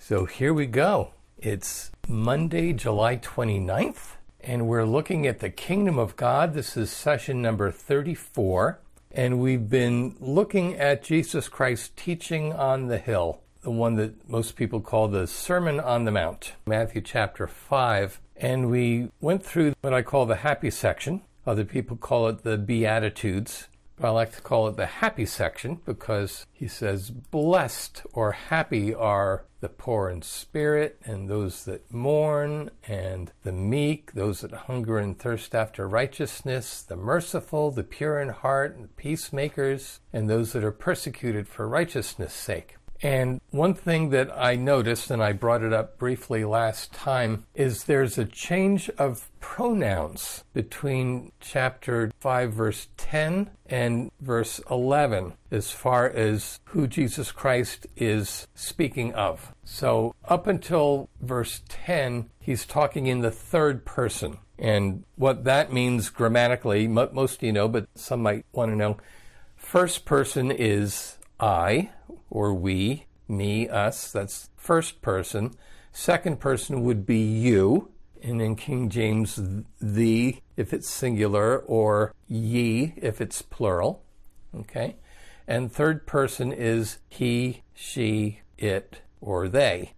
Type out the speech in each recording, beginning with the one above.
So here we go. It's Monday, July 29th, and we're looking at the Kingdom of God. This is session number 34, and we've been looking at Jesus Christ's teaching on the hill, the one that most people call the Sermon on the Mount, Matthew chapter 5. And we went through what I call the happy section. Other people call it the Beatitudes. I like to call it the happy section because he says, blessed or happy are the poor in spirit and those that mourn and the meek, those that hunger and thirst after righteousness, the merciful, the pure in heart, and the peacemakers, and those that are persecuted for righteousness' sake. And one thing that I noticed, and I brought it up briefly last time, is there's a change of pronouns between chapter 5, verse 10 and verse 11, as far as who Jesus Christ is speaking of. So up until verse 10, he's talking in the third person. And what that means grammatically, most of you know, but some might want to know. First person is I, or we, me, us. That's first person. Second person would be you. And in King James, thee, if it's singular, or ye, if it's plural. Okay? And third person is he, she, it, or they.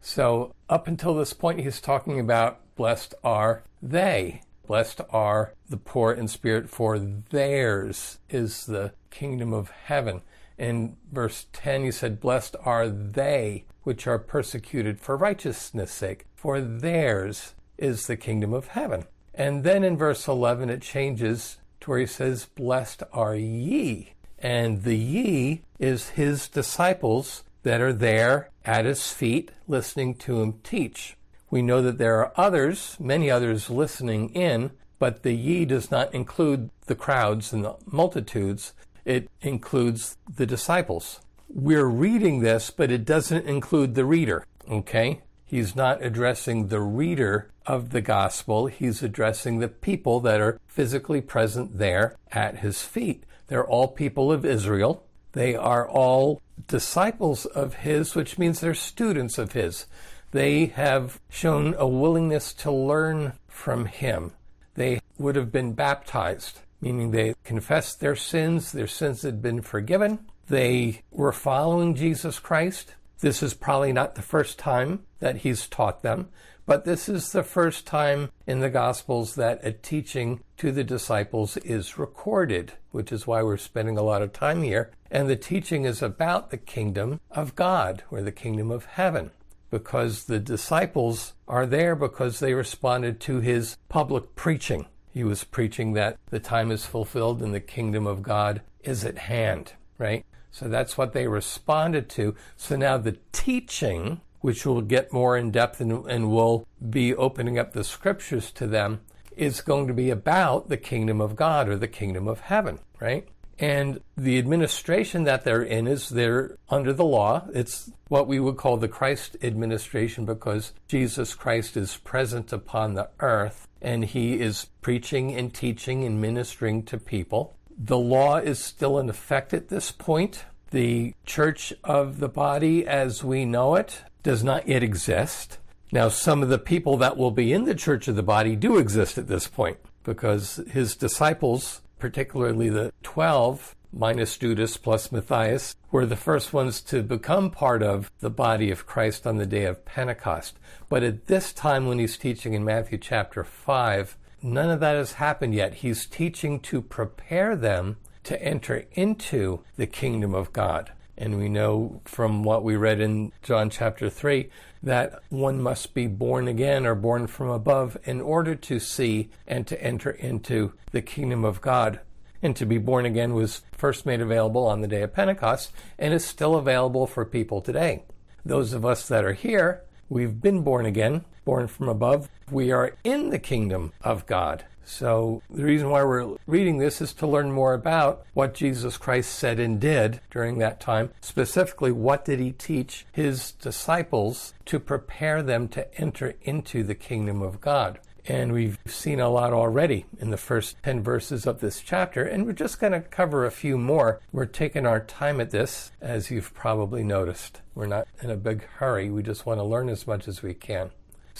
So up until this point, he's talking about blessed are they. Blessed are the poor in spirit, for theirs is the kingdom of heaven. In verse 10, he said, blessed are they which are persecuted for righteousness' sake, for theirs is the kingdom of heaven. And then in verse 11, it changes to where he says, blessed are ye. And the ye is his disciples that are there at his feet, listening to him teach. We know that there are others, many others listening in, but the ye does not include the crowds and the multitudes. It includes the disciples. We're reading this, but it doesn't include the reader, okay? He's not addressing the reader of the gospel. He's addressing the people that are physically present there at his feet. They're all people of Israel. They are all disciples of his, which means they're students of his. They have shown a willingness to learn from him. They would have been baptized, meaning they confessed their sins had been forgiven. They were following Jesus Christ. This is probably not the first time that he's taught them, but this is the first time in the Gospels that a teaching to the disciples is recorded, which is why we're spending a lot of time here. And the teaching is about the kingdom of God, or the kingdom of heaven, because the disciples are there because they responded to his public preaching. He was preaching that the time is fulfilled and the kingdom of God is at hand, right? So that's what they responded to. So now the teaching, which we'll get more in depth and we'll be opening up the scriptures to them, is going to be about the kingdom of God, or the kingdom of heaven, right? And the administration that they're in is they're under the law. It's what we would call the Christ administration, because Jesus Christ is present upon the earth and he is preaching and teaching and ministering to people. The law is still in effect at this point. The church of the body as we know it does not yet exist. Now, some of the people that will be in the church of the body do exist at this point, because his disciples, particularly the 12, minus Judas plus Matthias, were the first ones to become part of the body of Christ on the day of Pentecost. But at this time, when he's teaching in Matthew chapter 5, none of that has happened yet. He's teaching to prepare them to enter into the kingdom of God. And we know from what we read in John chapter 3 that one must be born again, or born from above, in order to see and to enter into the kingdom of God. And to be born again was first made available on the day of Pentecost and is still available for people today. Those of us that are here, we've been born again, born from above. We are in the kingdom of God. So the reason why we're reading this is to learn more about what Jesus Christ said and did during that time. Specifically, what did he teach his disciples to prepare them to enter into the kingdom of God? And we've seen a lot already in the first 10 verses of this chapter, and we're just going to cover a few more. We're taking our time at this, as you've probably noticed. We're not in a big hurry. We just want to learn as much as we can.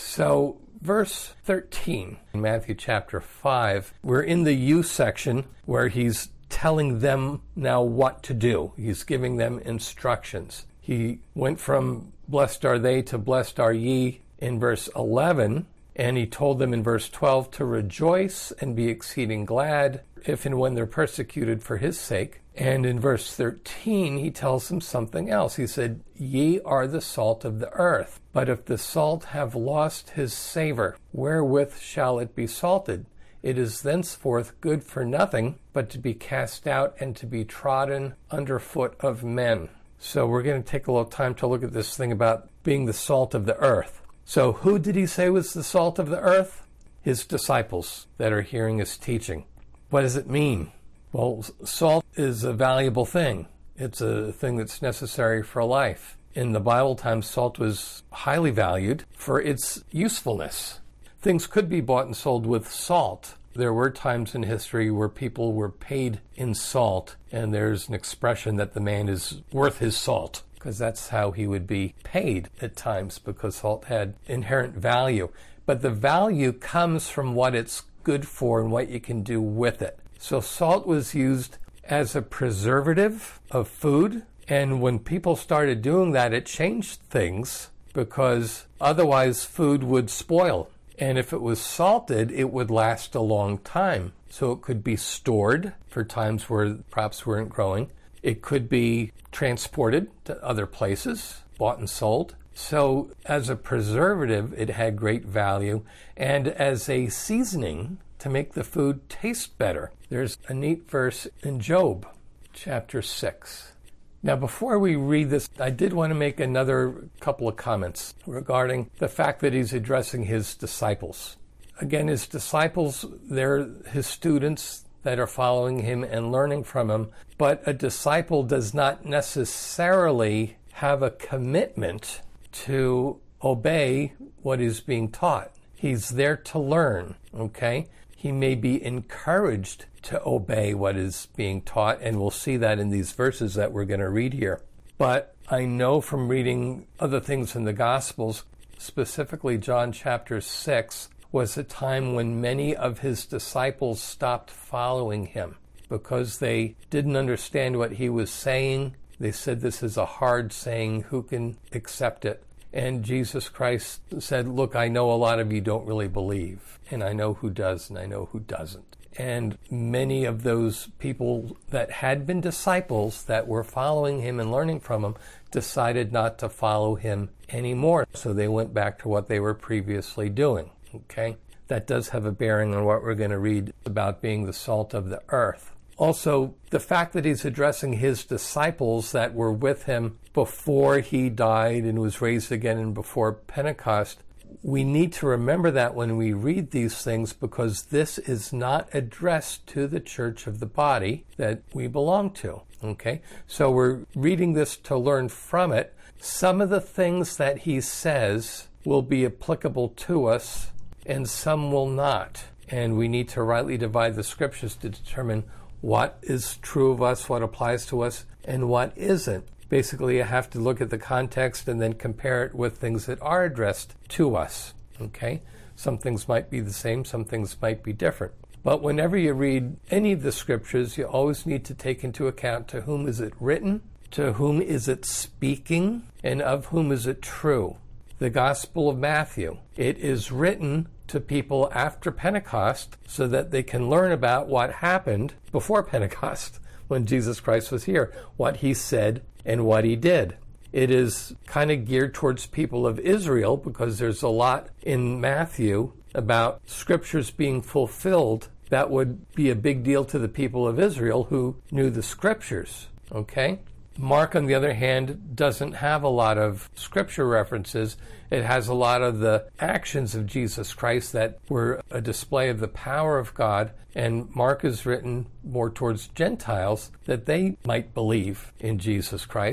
So, verse 13 in Matthew chapter 5, we're in the you section where he's telling them now what to do. He's giving them instructions. He went from blessed are they to blessed are ye in verse 11, and he told them in verse 12 to rejoice and be exceeding glad if and when they're persecuted for his sake. And in verse 13, he tells them something else. He said, ye are the salt of the earth. But if the salt have lost his savor, wherewith shall it be salted? It is thenceforth good for nothing, but to be cast out and to be trodden under foot of men. So we're going to take a little time to look at this thing about being the salt of the earth. So who did he say was the salt of the earth? His disciples that are hearing his teaching. What does it mean? Well, salt is a valuable thing. It's a thing that's necessary for life. In the Bible times, salt was highly valued for its usefulness. Things could be bought and sold with salt. There were times in history where people were paid in salt, and there's an expression that the man is worth his salt, because that's how he would be paid at times, because salt had inherent value. But the value comes from what it's good for and what you can do with it. So salt was used as a preservative of food, and when people started doing that, it changed things, because otherwise food would spoil. And if it was salted, it would last a long time. So it could be stored for times where crops weren't growing. It could be transported to other places, bought and sold. So as a preservative, it had great value. And as a seasoning to make the food taste better. There's a neat verse in Job, chapter 6. Now, before we read this, I did want to make another couple of comments regarding the fact that he's addressing his disciples. Again, his disciples, they're his students that are following him and learning from him, but a disciple does not necessarily have a commitment to obey what is being taught. He's there to learn, okay? He may be encouraged to obey what is being taught, and we'll see that in these verses that we're going to read here. But I know from reading other things in the Gospels, specifically John chapter 6, was a time when many of his disciples stopped following him because they didn't understand what he was saying. They said, this is a hard saying, who can accept it? And Jesus Christ said, look, I know a lot of you don't really believe, and I know who does and I know who doesn't. And many of those people that had been disciples that were following him and learning from him decided not to follow him anymore. So they went back to what they were previously doing. Okay? That does have a bearing on what we're going to read about being the salt of the earth. Also, the fact that he's addressing his disciples that were with him before he died and was raised again and before Pentecost, we need to remember that when we read these things, because this is not addressed to the church of the body that we belong to. Okay? So we're reading this to learn from it. Some of the things that he says will be applicable to us, and some will not. And we need to rightly divide the scriptures to determine what is true of us, what applies to us, and what isn't. Basically, you have to look at the context and then compare it with things that are addressed to us. Okay? Some things might be the same, some things might be different. But whenever you read any of the scriptures, you always need to take into account to whom is it written, to whom is it speaking, and of whom is it true. The Gospel of Matthew, it is written to people after Pentecost so that they can learn about what happened before Pentecost when Jesus Christ was here, what he said and what he did. It is kind of geared towards people of Israel because there's a lot in Matthew about scriptures being fulfilled that would be a big deal to the people of Israel who knew the scriptures. Okay? Mark, on the other hand, doesn't have a lot of scripture references. It has a lot of the actions of Jesus Christ that were a display of the power of God, and Mark is written more towards Gentiles that they might believe in Jesus Christ.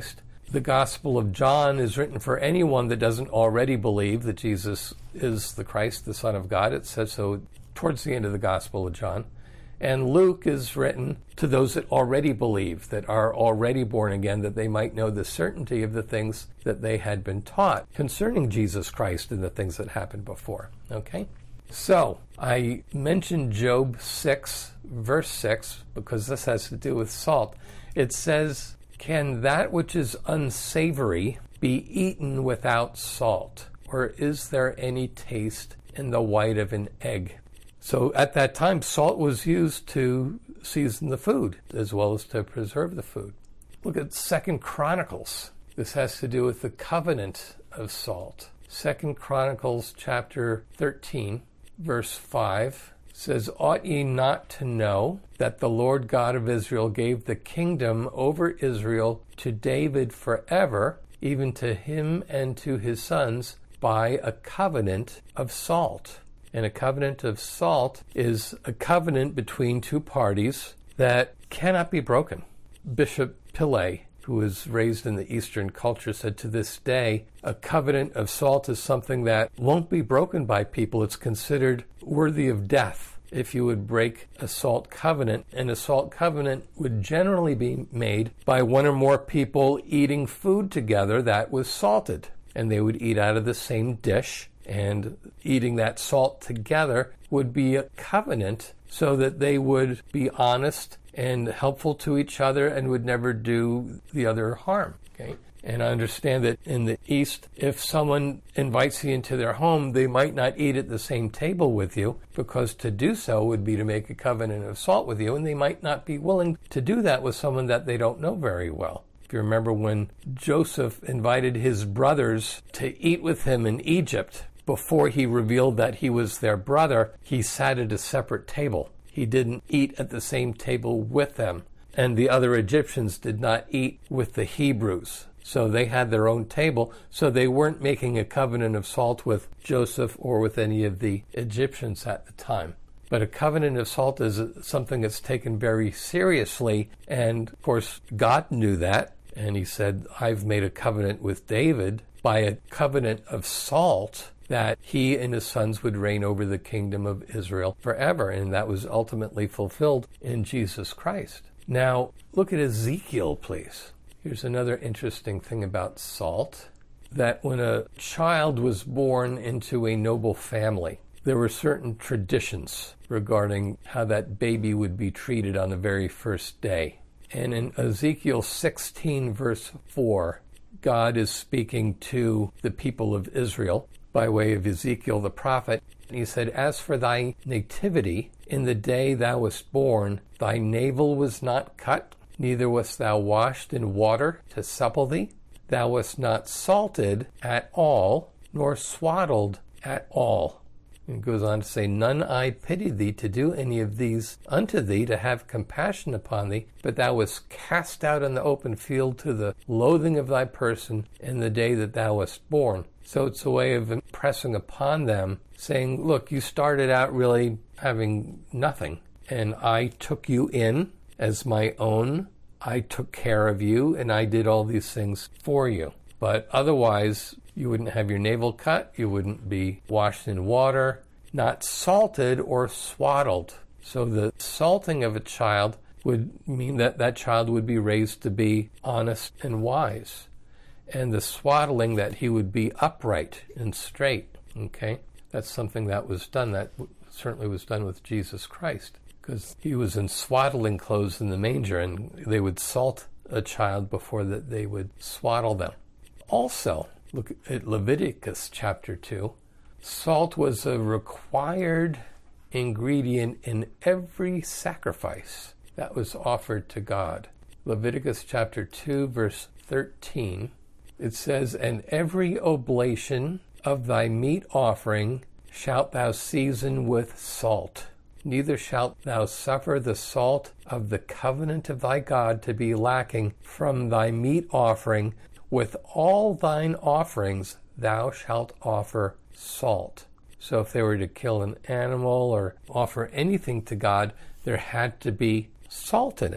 the Gospel of John is written for anyone that doesn't already believe that Jesus is the Christ, the Son of God. It says so towards the end of the Gospel of John. And Luke is written to those that already believe, that are already born again, that they might know the certainty of the things that they had been taught concerning Jesus Christ and the things that happened before. Okay? So, I mentioned Job 6, verse 6, because this has to do with salt. It says, "Can that which is unsavory be eaten without salt? Or is there any taste in the white of an egg?" So at that time, salt was used to season the food as well as to preserve the food. Look at 2 Chronicles. This has to do with the covenant of salt. 2 Chronicles chapter 13, verse 5 says, "Ought ye not to know that the Lord God of Israel gave the kingdom over Israel to David forever, even to him and to his sons, by a covenant of salt?" And a covenant of salt is a covenant between two parties that cannot be broken. Bishop Pillay, who was raised in the Eastern culture, said to this day, a covenant of salt is something that won't be broken by people. It's considered worthy of death if you would break a salt covenant. And a salt covenant would generally be made by one or more people eating food together that was salted. And they would eat out of the same dish. And eating that salt together would be a covenant so that they would be honest and helpful to each other and would never do the other harm. Okay? And I understand that in the East, if someone invites you into their home, they might not eat at the same table with you, because to do so would be to make a covenant of salt with you, and they might not be willing to do that with someone that they don't know very well. If you remember when Joseph invited his brothers to eat with him in Egypt, before he revealed that he was their brother, he sat at a separate table. He didn't eat at the same table with them. And the other Egyptians did not eat with the Hebrews. So they had their own table. So they weren't making a covenant of salt with Joseph or with any of the Egyptians at the time. But a covenant of salt is something that's taken very seriously. And of course, God knew that. And he said, "I've made a covenant with David by a covenant of salt, that he and his sons would reign over the kingdom of Israel forever." And that was ultimately fulfilled in Jesus Christ. Now, look at Ezekiel, please. Here's another interesting thing about salt, that when a child was born into a noble family, there were certain traditions regarding how that baby would be treated on the very first day. And in Ezekiel 16, verse 4, God is speaking to the people of Israel by way of Ezekiel the prophet. He said, "As for thy nativity, in the day thou wast born, thy navel was not cut, neither wast thou washed in water to supple thee. Thou wast not salted at all, nor swaddled at all." And it goes on to say, "None I pitied thee to do any of these unto thee, to have compassion upon thee, but thou wast cast out in the open field to the loathing of thy person in the day that thou wast born." So it's a way of impressing upon them, saying, look, you started out really having nothing, and I took you in as my own. I took care of you, and I did all these things for you. But otherwise, you wouldn't have your navel cut, you wouldn't be washed in water, not salted or swaddled. So the salting of a child would mean that that child would be raised to be honest and wise. And the swaddling, that he would be upright and straight. Okay? That's something that was done. That certainly was done with Jesus Christ, because he was in swaddling clothes in the manger, and they would salt a child before that they would swaddle them. Also, look at Leviticus chapter 2. Salt was a required ingredient in every sacrifice that was offered to God. Leviticus chapter 2, verse 13. It says, "And every oblation of thy meat offering shalt thou season with salt. Neither shalt thou suffer the salt of the covenant of thy God to be lacking from thy meat offering. With all thine offerings thou shalt offer salt." So if they were to kill an animal or offer anything to God, there had to be salt in it.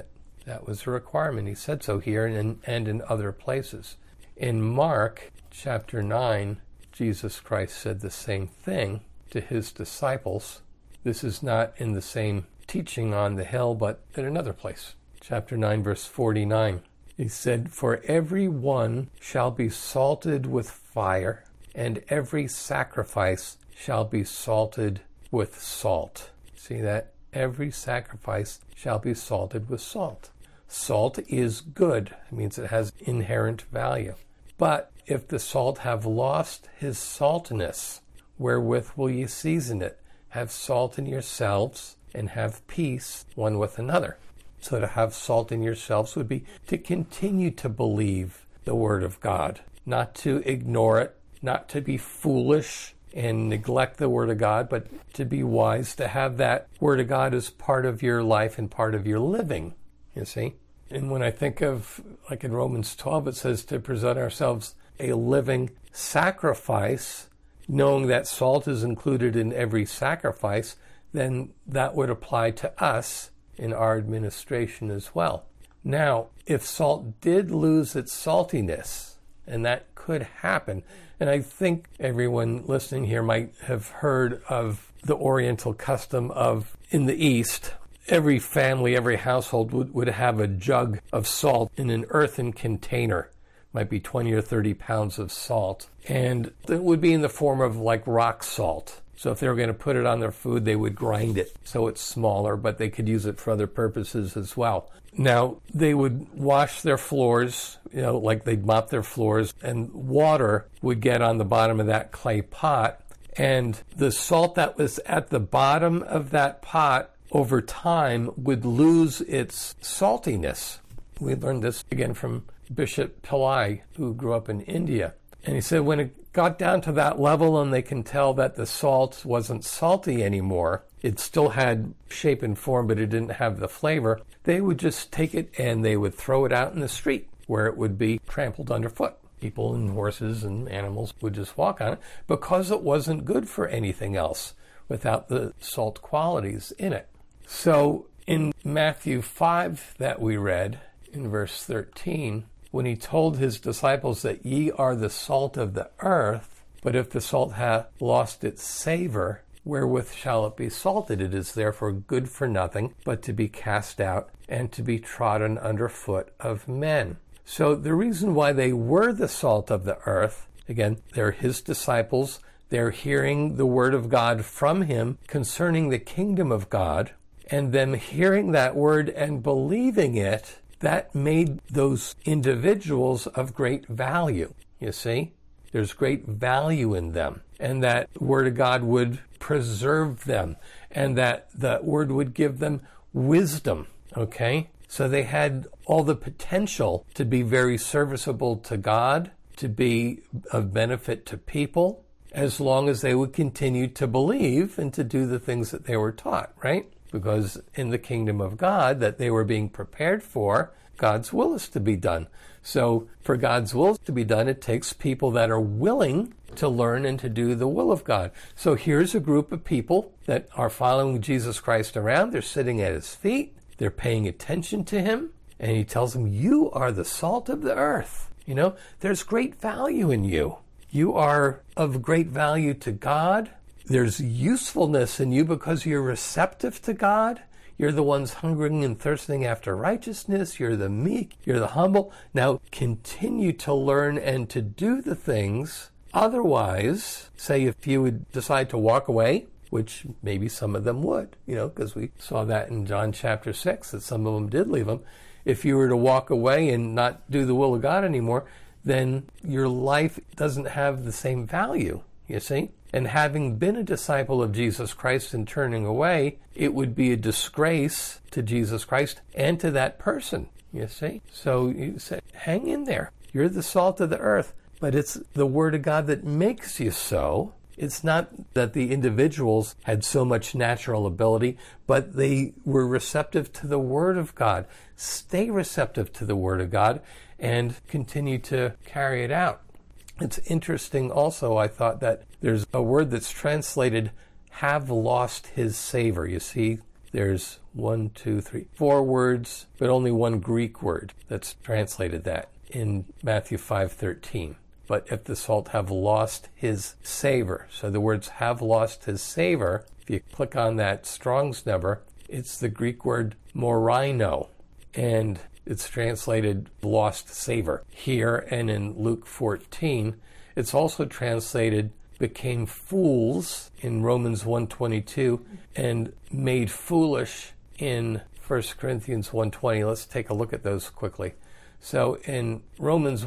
That was a requirement. He said so here and in other places. In Mark chapter 9, Jesus Christ said the same thing to his disciples. This is not in the same teaching on the hill, but in another place. Chapter 9, verse 49. He said, "For every one shall be salted with fire, and every sacrifice shall be salted with salt." See that? Every sacrifice shall be salted with salt. Salt is good. It means it has inherent value. But if the salt have lost his saltness, wherewith will ye season it? Have salt in yourselves, and have peace one with another. So to have salt in yourselves would be to continue to believe the Word of God, not to ignore it, not to be foolish and neglect the Word of God, but to be wise, to have that Word of God as part of your life and part of your living, you see. And when I think of, like in Romans 12, it says to present ourselves a living sacrifice, knowing that salt is included in every sacrifice, then that would apply to us in our administration as well. Now, if salt did lose its saltiness, and that could happen, and I think everyone listening here might have heard of the Oriental custom of, in the East, every family, every household would have a jug of salt in an earthen container. Might be 20 or 30 pounds of salt. And it would be in the form of like rock salt. So if they were going to put it on their food, they would grind it so it's smaller, but they could use it for other purposes as well. Now, they would wash their floors, like they'd mop their floors, and water would get on the bottom of that clay pot. And the salt that was at the bottom of that pot over time would lose its saltiness. We learned this again from Bishop Pillai, who grew up in India. And he said when it got down to that level and they can tell that the salt wasn't salty anymore, it still had shape and form, but it didn't have the flavor, they would just take it and they would throw it out in the street where it would be trampled underfoot. People and horses and animals would just walk on it because it wasn't good for anything else without the salt qualities in it. So in Matthew 5 that we read, in verse 13, when he told his disciples that ye are the salt of the earth, but if the salt hath lost its savor, wherewith shall it be salted? It is therefore good for nothing, but to be cast out and to be trodden under foot of men. So the reason why they were the salt of the earth, again, they're his disciples, they're hearing the word of God from him concerning the kingdom of God, and them hearing that word and believing it, that made those individuals of great value, you see? There's great value in them, and that word of God would preserve them, and that the word would give them wisdom, okay? So they had all the potential to be very serviceable to God, to be of benefit to people, as long as they would continue to believe and to do the things that they were taught, right? Because in the kingdom of God that they were being prepared for, God's will is to be done. So for God's will to be done, it takes people that are willing to learn and to do the will of God. So here's a group of people that are following Jesus Christ around. They're sitting at his feet. They're paying attention to him. And he tells them, you are the salt of the earth. There's great value in you. You are of great value to God. There's usefulness in you because you're receptive to God. You're the ones hungering and thirsting after righteousness. You're the meek. You're the humble. Now continue to learn and to do the things. Otherwise, say if you would decide to walk away, which maybe some of them would, because we saw that in John chapter 6, that some of them did leave him. If you were to walk away and not do the will of God anymore, then your life doesn't have the same value, you see? And having been a disciple of Jesus Christ and turning away, it would be a disgrace to Jesus Christ and to that person, you see? So you say, hang in there. You're the salt of the earth, but it's the word of God that makes you so. It's not that the individuals had so much natural ability, but they were receptive to the word of God. Stay receptive to the word of God and continue to carry it out. It's interesting also, I thought, that there's a word that's translated, have lost his savor. You see there's 4 words, but only one Greek word that's translated that in Matthew 5:13. But if the salt have lost his savor. So the words have lost his savor, if you click on that Strong's number, it's the Greek word morino, and it's translated lost savor. Here and in Luke 14, it's also translated became fools in Romans 1:22 and made foolish in 1 Corinthians 1:20. Let's take a look at those quickly. So in Romans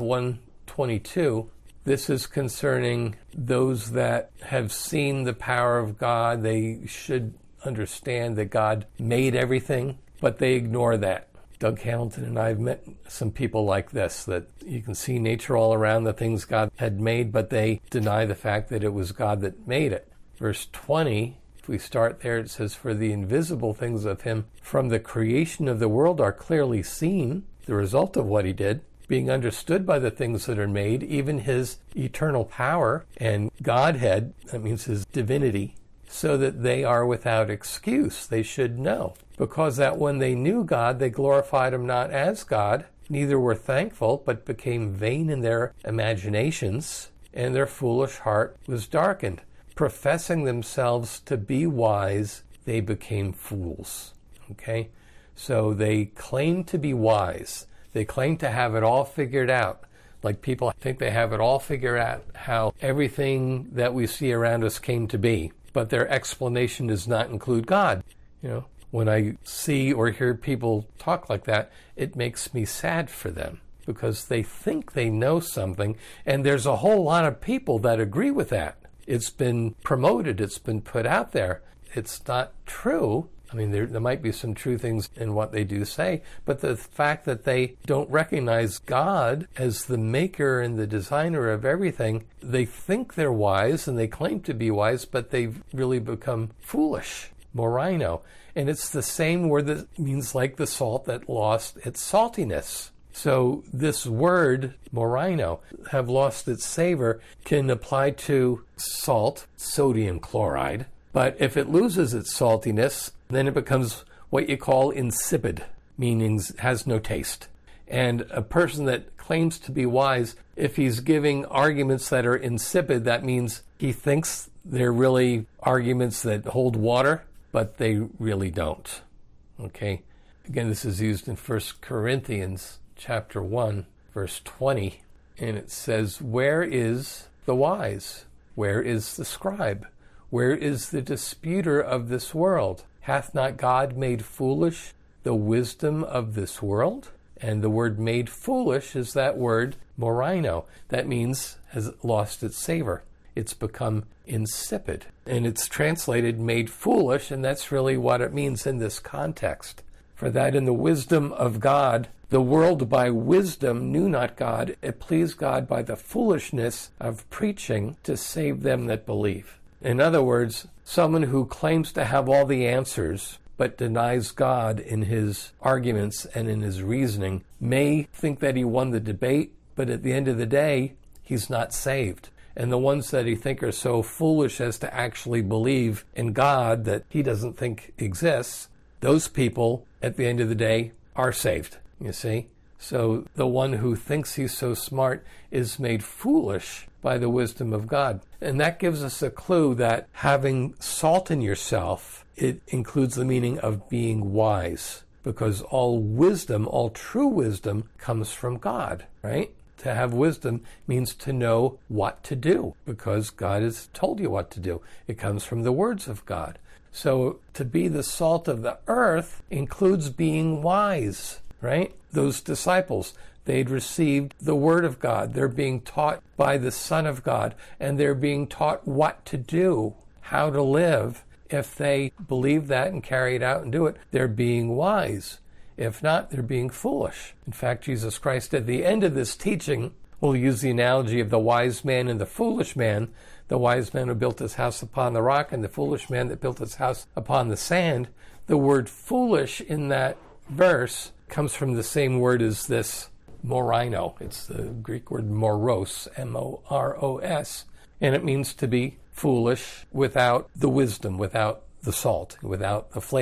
1:22, this is concerning those that have seen the power of God. They should understand that God made everything, but they ignore that. Doug Hamilton and I have met some people like this, that you can see nature all around, the things God had made, but they deny the fact that it was God that made it. Verse 20, if we start there, it says, "For the invisible things of him from the creation of the world are clearly seen," the result of what he did, "being understood by the things that are made, even his eternal power and Godhead," that means his divinity, "so that they are without excuse." They should know. "Because that when they knew God, they glorified him not as God, neither were thankful, but became vain in their imaginations, and their foolish heart was darkened. Professing themselves to be wise, they became fools." Okay? So they claim to be wise. They claim to have it all figured out. Like people think they have it all figured out how everything that we see around us came to be. But their explanation does not include God. When I see or hear people talk like that, it makes me sad for them because they think they know something, and there's a whole lot of people that agree with that. It's been promoted. It's been put out there. It's not true. I mean, there might be some true things in what they do say, but the fact that they don't recognize God as the maker and the designer of everything, they think they're wise and they claim to be wise, but they've really become foolish. Morino. And it's the same word that means like the salt that lost its saltiness. So this word, morino, have lost its savor, can apply to salt, sodium chloride. But if it loses its saltiness, then it becomes what you call insipid, meaning has no taste. And a person that claims to be wise, if he's giving arguments that are insipid, that means he thinks they're really arguments that hold water, but they really don't. Okay? Again, this is used in 1 Corinthians chapter 1, verse 20. And it says, "Where is the wise? Where is the scribe? Where is the disputer of this world? Hath not God made foolish the wisdom of this world?" And the word made foolish is that word morino. That means has lost its savor. It's become insipid. And it's translated made foolish, and that's really what it means in this context. "For that in the wisdom of God, the world by wisdom knew not God. It pleased God by the foolishness of preaching to save them that believe." In other words, someone who claims to have all the answers but denies God in his arguments and in his reasoning may think that he won the debate, but at the end of the day, he's not saved. And the ones that he think are so foolish as to actually believe in God that he doesn't think exists, those people, at the end of the day, are saved, you see? So the one who thinks he's so smart is made foolish by the wisdom of God. And that gives us a clue that having salt in yourself, it includes the meaning of being wise, because all wisdom, all true wisdom, comes from God, right? To have wisdom means to know what to do, because God has told you what to do. It comes from the words of God. So to be the salt of the earth includes being wise, right? Those disciples, they'd received the word of God. They're being taught by the Son of God, and they're being taught what to do, how to live. If they believe that and carry it out and do it, they're being wise. If not, they're being foolish. In fact, Jesus Christ, at the end of this teaching, will use the analogy of the wise man and the foolish man. The wise man who built his house upon the rock, and the foolish man that built his house upon the sand. The word foolish in that verse comes from the same word as this morino. It's the Greek word moros, M-O-R-O-S, and it means to be foolish without the wisdom, without the salt, without the flavor.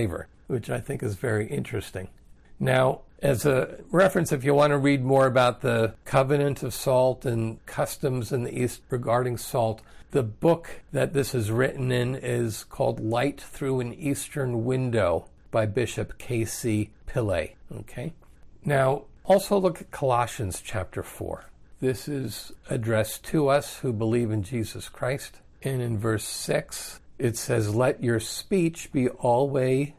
which I think is very interesting. Now, as a reference, if you want to read more about the covenant of salt and customs in the East regarding salt, the book that this is written in is called Light Through an Eastern Window by Bishop K.C. Pillay. Okay? Now, also look at Colossians chapter 4. This is addressed to us who believe in Jesus Christ. And in verse 6, it says, "Let your speech be always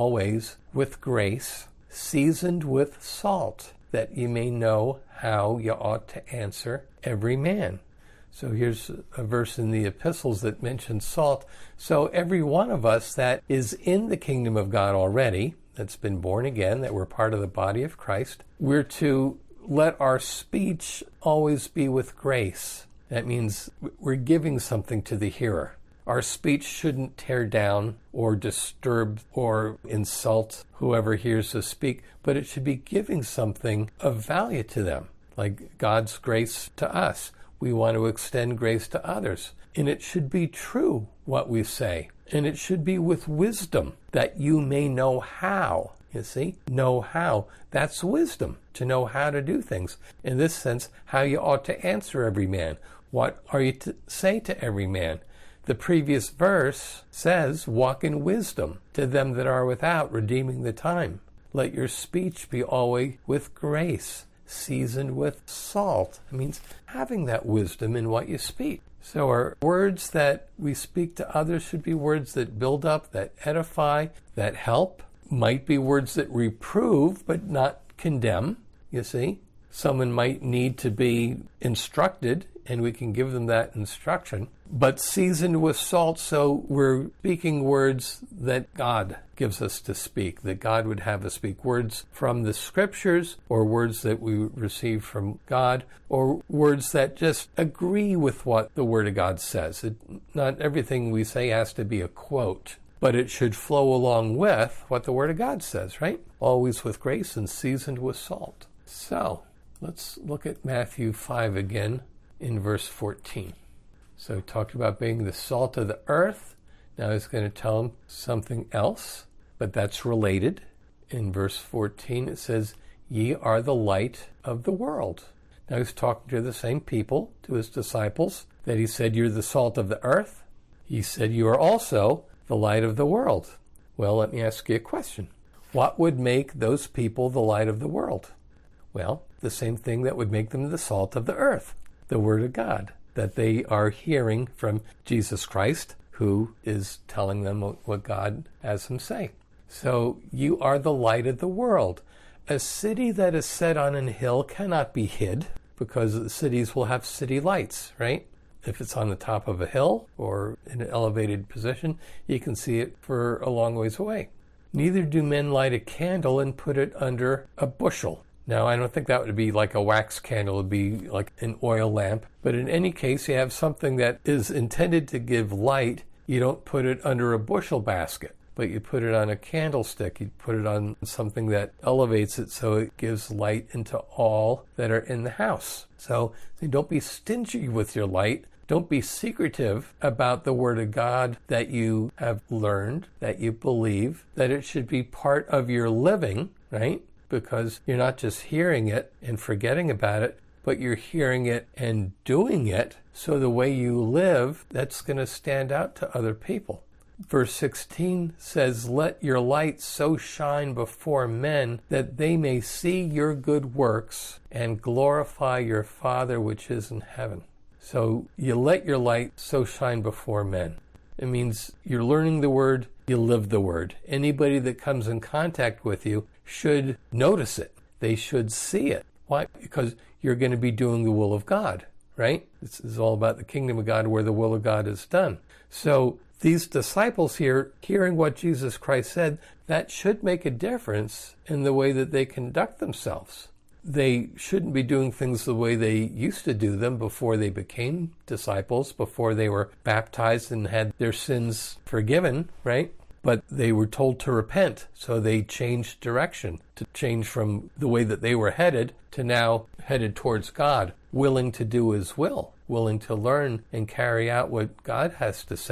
with grace, seasoned with salt, that ye may know how ye ought to answer every man." So here's a verse in the epistles that mentions salt. So every one of us that is in the kingdom of God already, that's been born again, that we're part of the body of Christ, we're to let our speech always be with grace. That means we're giving something to the hearer. Our speech shouldn't tear down or disturb or insult whoever hears us speak, but it should be giving something of value to them, like God's grace to us. We want to extend grace to others. And it should be true what we say. And it should be with wisdom, that you may know how. You see? Know how. That's wisdom, to know how to do things. In this sense, how you ought to answer every man. What are you to say to every man? The previous verse says, "Walk in wisdom to them that are without, redeeming the time. Let your speech be always with grace, seasoned with salt." It means having that wisdom in what you speak. So our words that we speak to others should be words that build up, that edify, that help. Might be words that reprove, but not condemn, you see. Someone might need to be instructed, and we can give them that instruction, but seasoned with salt, so we're speaking words that God gives us to speak, that God would have us speak, words from the scriptures, or words that we receive from God, or words that just agree with what the Word of God says. Not everything we say has to be a quote, but it should flow along with what the Word of God says, right? Always with grace and seasoned with salt. So, let's look at Matthew 5 again in verse 14. So he talked about being the salt of the earth. Now he's going to tell them something else, but that's related. In verse 14 it says, "Ye are the light of the world." Now he's talking to the same people, to his disciples, that he said, "You're the salt of the earth." He said, "You are also the light of the world." Well, let me ask you a question. What would make those people the light of the world? Well, the same thing that would make them the salt of the earth, the Word of God, that they are hearing from Jesus Christ, who is telling them what God has him say. So you are the light of the world. A city that is set on an hill cannot be hid, because the cities will have city lights, right? If it's on the top of a hill or in an elevated position, you can see it for a long ways away. Neither do men light a candle and put it under a bushel. Now, I don't think that would be like a wax candle. It would be like an oil lamp. But in any case, you have something that is intended to give light. You don't put it under a bushel basket, but you put it on a candlestick. You put it on something that elevates it so it gives light into all that are in the house. So don't be stingy with your light. Don't be secretive about the Word of God that you have learned, that you believe, that it should be part of your living, right? Because you're not just hearing it and forgetting about it, but you're hearing it and doing it. So the way you live, that's going to stand out to other people. Verse 16 says, "Let your light so shine before men that they may see your good works and glorify your Father which is in heaven." So you let your light so shine before men. It means you're learning the Word, you live the Word. Anybody that comes in contact with you should notice it. They should see it. Why? Because you're going to be doing the will of God, right? This is all about the kingdom of God, where the will of God is done. So these disciples here, hearing what Jesus Christ said, that should make a difference in the way that they conduct themselves. They shouldn't be doing things the way they used to do them before they became disciples, before they were baptized and had their sins forgiven, right? But they were told to repent, so they changed direction, to change from the way that they were headed to now headed towards God, willing to do His will, willing to learn and carry out what God has to say.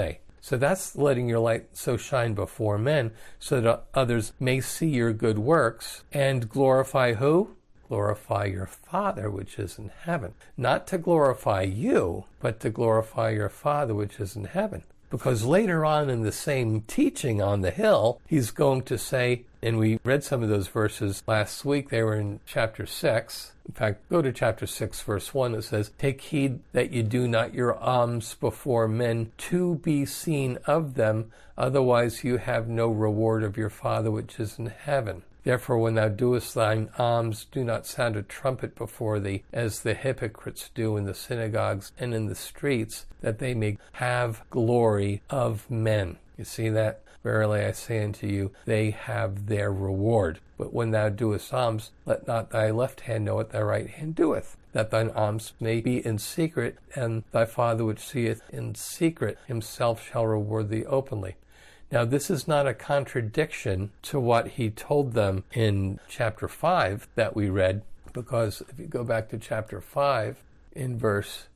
So that's letting your light so shine before men so that others may see your good works and glorify who? Glorify your Father which is in heaven. Not to glorify you, but to glorify your Father which is in heaven. Because later on in the same teaching on the hill, he's going to say, and we read some of those verses last week, they were in chapter 6. In fact, go to chapter 6, verse 1. It says, "Take heed that you do not your alms before men to be seen of them, otherwise you have no reward of your Father which is in heaven. Therefore, when thou doest thine alms, do not sound a trumpet before thee, as the hypocrites do in the synagogues and in the streets, that they may have glory of men." You see that? "Verily I say unto you, they have their reward. But when thou doest alms, let not thy left hand know what thy right hand doeth, that thine alms may be in secret, and thy Father which seeth in secret himself shall reward thee openly." Now, this is not a contradiction to what he told them in chapter 5 that we read, because if you go back to chapter 5, in verse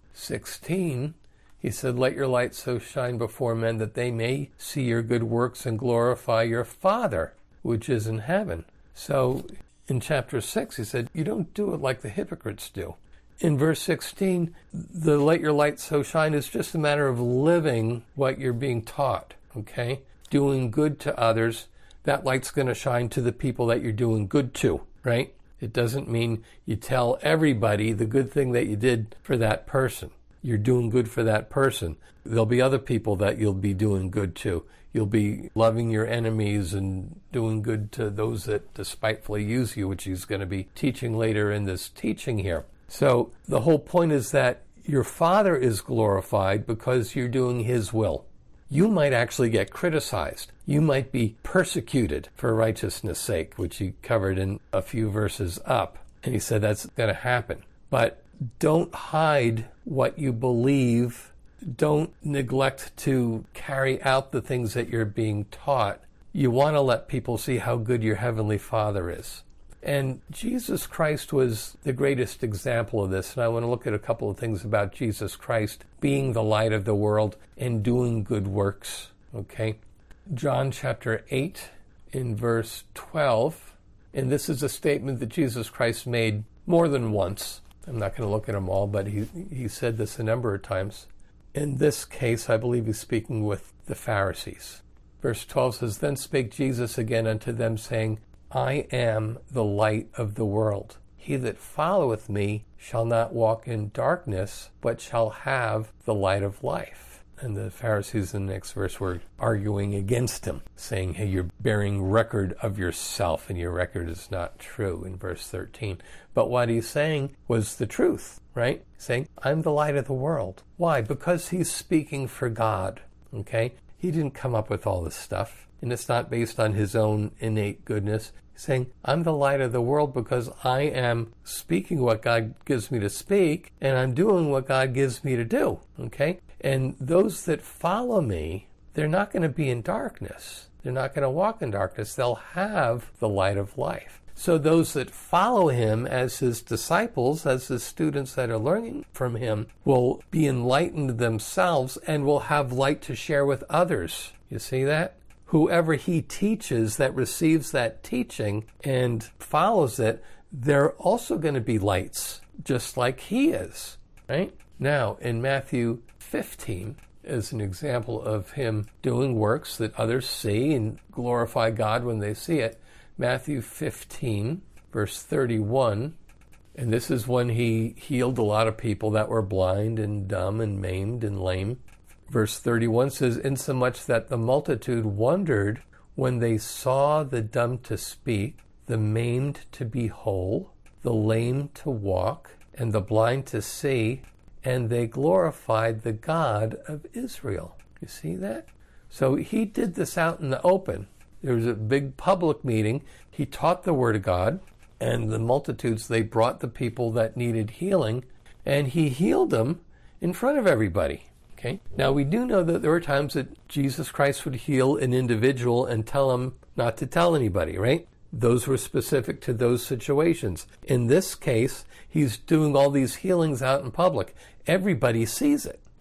16, he said, "Let your light so shine before men that they may see your good works and glorify your Father which is in heaven." So in chapter 6, he said, you don't do it like the hypocrites do. In verse 16, the "let your light so shine" is just a matter of living what you're being taught, okay? Doing good to others, that light's going to shine to the people that you're doing good to, right? It doesn't mean you tell everybody the good thing that you did for that person. You're doing good for that person. There'll be other people that you'll be doing good to. You'll be loving your enemies and doing good to those that despitefully use you, which he's going to be teaching later in this teaching here. So the whole point is that your Father is glorified because you're doing his will. You might actually get criticized. You might be persecuted for righteousness' sake, which he covered in a few verses up. And he said that's going to happen. But don't hide what you believe. Don't neglect to carry out the things that you're being taught. You want to let people see how good your Heavenly Father is. And Jesus Christ was the greatest example of this. And I want to look at a couple of things about Jesus Christ being the light of the world and doing good works. Okay? John chapter 8 in verse 12. And this is a statement that Jesus Christ made more than once. I'm not going to look at them all, but he said this a number of times. In this case, I believe he's speaking with the Pharisees. Verse 12 says, "Then spake Jesus again unto them, saying, I am the light of the world. He that followeth me shall not walk in darkness, but shall have the light of life." And the Pharisees in the next verse were arguing against him, saying, "Hey, you're bearing record of yourself, and your record is not true," in verse 13. But what he's saying was the truth, right? Saying, I'm the light of the world. Why? Because he's speaking for God, okay? He didn't come up with all this stuff. And it's not based on his own innate goodness. He's saying, I'm the light of the world because I am speaking what God gives me to speak, and I'm doing what God gives me to do, okay? And those that follow me, they're not going to be in darkness. They're not going to walk in darkness. They'll have the light of life. So those that follow him as his disciples, as his students that are learning from him, will be enlightened themselves and will have light to share with others. You see that? Whoever he teaches that receives that teaching and follows it, they're also going to be lights, just like he is, right? Now, in Matthew 15, as an example of him doing works that others see and glorify God when they see it, Matthew 15, verse 31, and this is when he healed a lot of people that were blind and dumb and maimed and lame. Verse 31 says, "Insomuch that the multitude wondered when they saw the dumb to speak, the maimed to be whole, the lame to walk, and the blind to see, and they glorified the God of Israel." You see that? So he did this out in the open. There was a big public meeting. He taught the Word of God, and the multitudes, they brought the people that needed healing, and he healed them in front of everybody. Okay. Now, we do know that there were times that Jesus Christ would heal an individual and tell him not to tell anybody, right? Those were specific to those situations. In this case, he's doing all these healings out in public. Everybody sees it.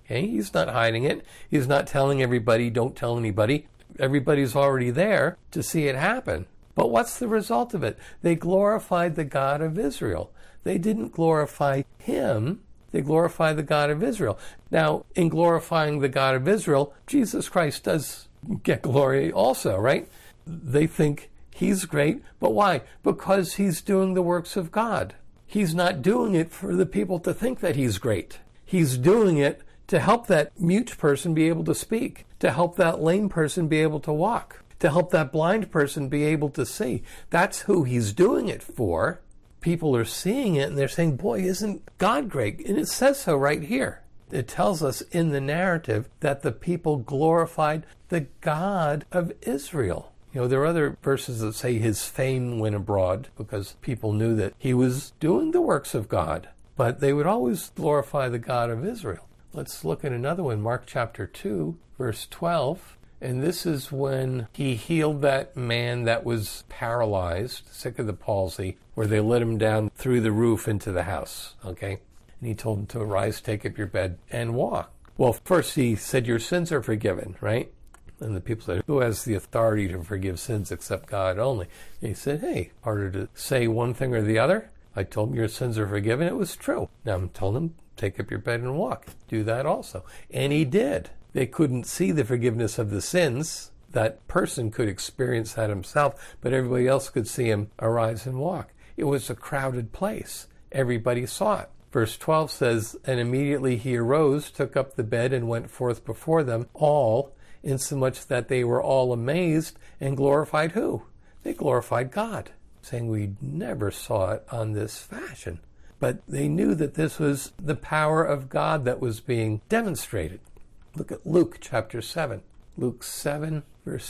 Okay? He's not hiding it. He's not telling everybody, don't tell anybody. Everybody's already there to see it happen. But what's the result of it? They glorified the God of Israel. They didn't glorify him. They glorify the God of Israel. Now, in glorifying the God of Israel, Jesus Christ does get glory also, right? They think he's great, but why? Because he's doing the works of God. He's not doing it for the people to think that he's great. He's doing it to help that mute person be able to speak, to help that lame person be able to walk, to help that blind person be able to see. That's who he's doing it for. People are seeing it and they're saying, boy, isn't God great? And it says so right here. It tells us in the narrative that the people glorified the God of Israel. You know, there are other verses that say his fame went abroad because people knew that he was doing the works of God. But they would always glorify the God of Israel. Let's look at another one, Mark chapter 2, verse 12. And this is when he healed that man that was paralyzed, sick of the palsy, where they let him down through the roof into the house, okay? And he told him to arise, take up your bed, and walk. Well, first he said, your sins are forgiven, right? And the people said, who has the authority to forgive sins except God only? And he said, hey, harder to say one thing or the other. I told him your sins are forgiven. It was true. Now I'm telling him, take up your bed and walk. Do that also. And he did. They couldn't see the forgiveness of the sins. That person could experience that himself, but everybody else could see him arise and walk. It was a crowded place. Everybody saw it. Verse 12 says, and immediately he arose, took up the bed, and went forth before them all, insomuch that they were all amazed and glorified who? They glorified God, saying, we never saw it on this fashion. But they knew that this was the power of God that was being demonstrated. Look at Luke chapter 7. Luke 7, verse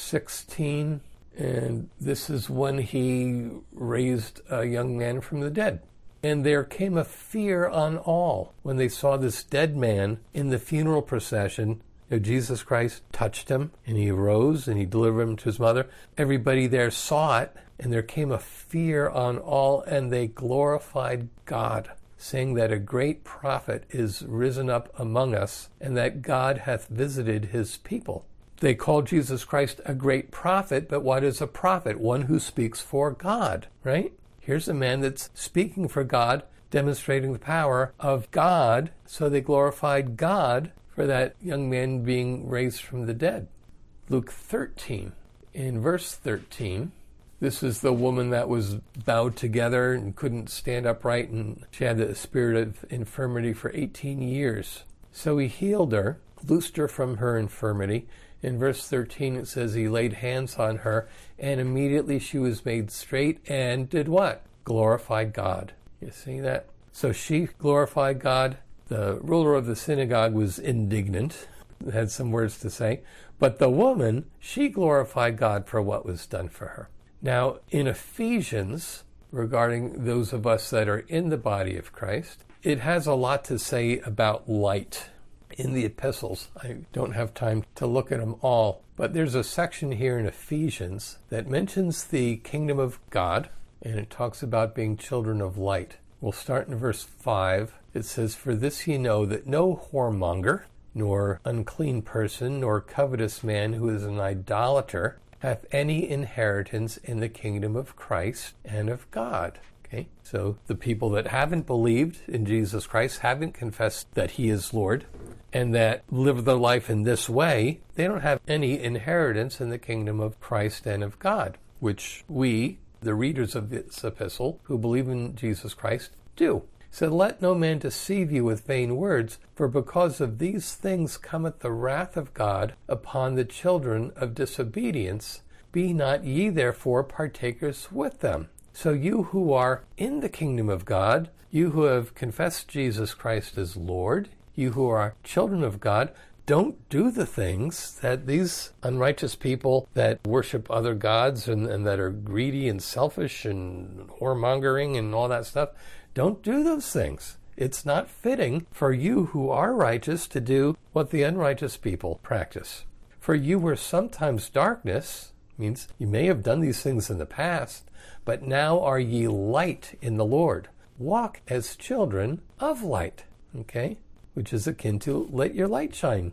16. And this is when he raised a young man from the dead. And there came a fear on all when they saw this dead man in the funeral procession. Jesus Christ touched him, and he arose, and he delivered him to his mother. Everybody there saw it, and there came a fear on all, and they glorified God, saying that a great prophet is risen up among us, and that God hath visited his people. They call Jesus Christ a great prophet, but what is a prophet? One who speaks for God, right? Here's a man that's speaking for God, demonstrating the power of God, so they glorified God for that young man being raised from the dead. Luke 13, in verse 13, this is the woman that was bowed together and couldn't stand upright, and she had the spirit of infirmity for 18 years. So he healed her, loosed her from her infirmity. In verse 13 it says he laid hands on her, and immediately she was made straight and did what? Glorified God. You see that? So she glorified God. The ruler of the synagogue was indignant, had some words to say, but the woman, she glorified God for what was done for her. Now, in Ephesians, regarding those of us that are in the body of Christ, it has a lot to say about light in the epistles. I don't have time to look at them all, but there's a section here in Ephesians that mentions the kingdom of God, and it talks about being children of light. We'll start in verse 5. It says, for this ye know that no whoremonger, nor unclean person, nor covetous man who is an idolater, hath any inheritance in the kingdom of Christ and of God. Okay, so the people that haven't believed in Jesus Christ, haven't confessed that he is Lord, and that live their life in this way, they don't have any inheritance in the kingdom of Christ and of God, which we, the readers of this epistle, who believe in Jesus Christ, do. Said, let no man deceive you with vain words, for because of these things cometh the wrath of God upon the children of disobedience. Be not ye therefore partakers with them. So you who are in the kingdom of God, you who have confessed Jesus Christ as Lord, you who are children of God, don't do the things that these unrighteous people that worship other gods and that are greedy and selfish and whoremongering and all that stuff. Don't do those things. It's not fitting for you who are righteous to do what the unrighteous people practice. For you were sometimes darkness, means you may have done these things in the past, but now are ye light in the Lord. Walk as children of light. Okay? which is akin to let your light shine.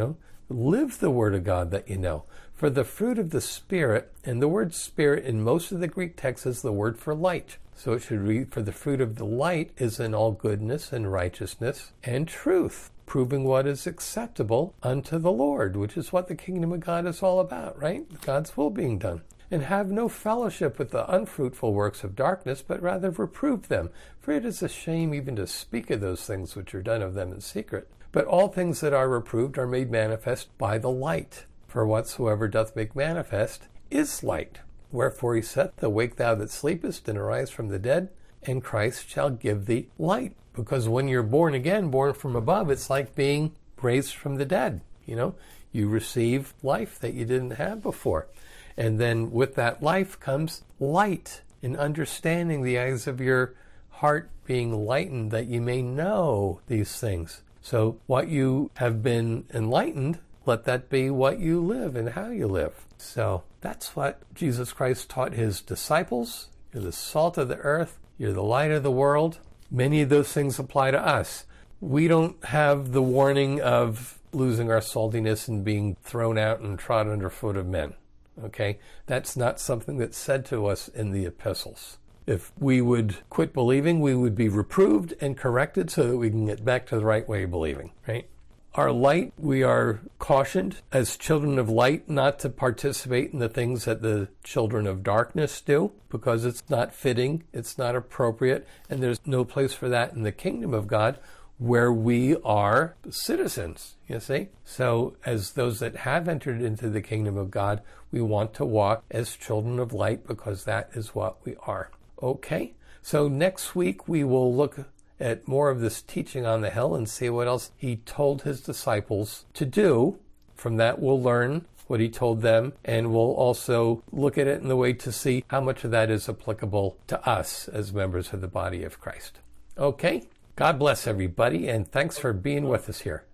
Live the word of God that you know. For the fruit of the Spirit, and the word Spirit in most of the Greek texts is the word for light. So it should read, for the fruit of the light is in all goodness and righteousness and truth, proving what is acceptable unto the Lord, which is what the kingdom of God is all about, right? God's will being done. And have no fellowship with the unfruitful works of darkness, but rather reprove them. For it is a shame even to speak of those things which are done of them in secret. But all things that are reproved are made manifest by the light. For whatsoever doth make manifest is light. Wherefore he saith, awake thou that sleepest, and arise from the dead, and Christ shall give thee light. Because when you're born again, born from above, it's like being raised from the dead. You receive life that you didn't have before. And then with that life comes light, and understanding, the eyes of your heart being lightened, that you may know these things. So what you have been enlightened, let that be what you live and how you live. So that's what Jesus Christ taught his disciples. You're the salt of the earth. You're the light of the world. Many of those things apply to us. We don't have the warning of losing our saltiness and being thrown out and trod underfoot of men. Okay? That's not something that's said to us in the epistles. If we would quit believing, we would be reproved and corrected so that we can get back to the right way of believing, right? Our light, we are cautioned as children of light not to participate in the things that the children of darkness do, because it's not fitting, it's not appropriate, and there's no place for that in the kingdom of God, where we are citizens, you see? So as those that have entered into the kingdom of God, we want to walk as children of light, because that is what we are. Okay, so next week we will look at more of this teaching on the hill and see what else he told his disciples to do. From that we'll learn what he told them, and we'll also look at it in the way to see how much of that is applicable to us as members of the body of Christ. Okay, God bless everybody, and thanks for being with us here.